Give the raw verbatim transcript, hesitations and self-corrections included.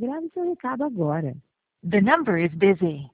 Grave seu recado agora. The number is busy.